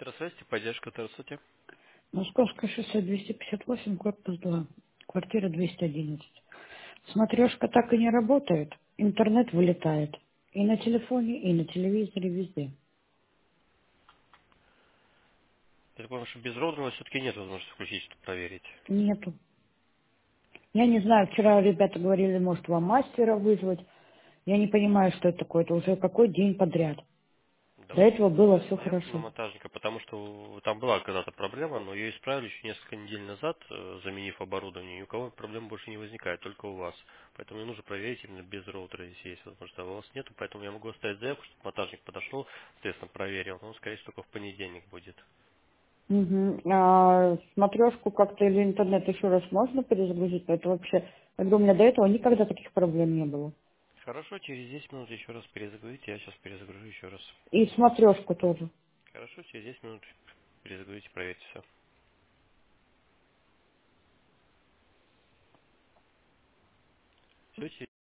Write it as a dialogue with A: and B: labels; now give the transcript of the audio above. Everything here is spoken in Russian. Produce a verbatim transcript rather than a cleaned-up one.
A: Здравствуйте, поддержка, здравствуйте.
B: Московское шоссе двести пятьдесят восемь, корпус два, квартира двести одиннадцать. Смотрешка так и не работает, интернет вылетает. И на телефоне, и на телевизоре, везде.
A: Я понимаю, что без роутера все-таки нет возможности включить, чтобы проверить.
B: Нету. Я не знаю, вчера ребята говорили, может, вам мастера вызвать. Я не понимаю, что это такое. Это уже какой день подряд. До
A: Давайте
B: этого было
A: за-
B: все
A: заявку на
B: хорошо.
A: монтажника, потому что там была когда-то проблема, но ее исправили еще несколько недель назад, э, заменив оборудование. Ни у кого проблем больше не возникает, только у вас. Поэтому мне нужно проверить именно без роутера, если есть возможность. А у вас нету, поэтому я могу оставить заявку, чтобы монтажник подошел, соответственно, проверил. Но он, скорее всего, только в понедельник будет.
B: Угу. А смотрешку как-то или интернет еще раз можно перезагрузить? Это вообще, я говорю, у меня до этого никогда таких проблем не было.
A: Хорошо, через десять минут еще раз перезагрузите, я сейчас перезагружу еще раз.
B: И смотрешку тоже.
A: Хорошо, через десять минут перезагрузите, проверьте все. Все,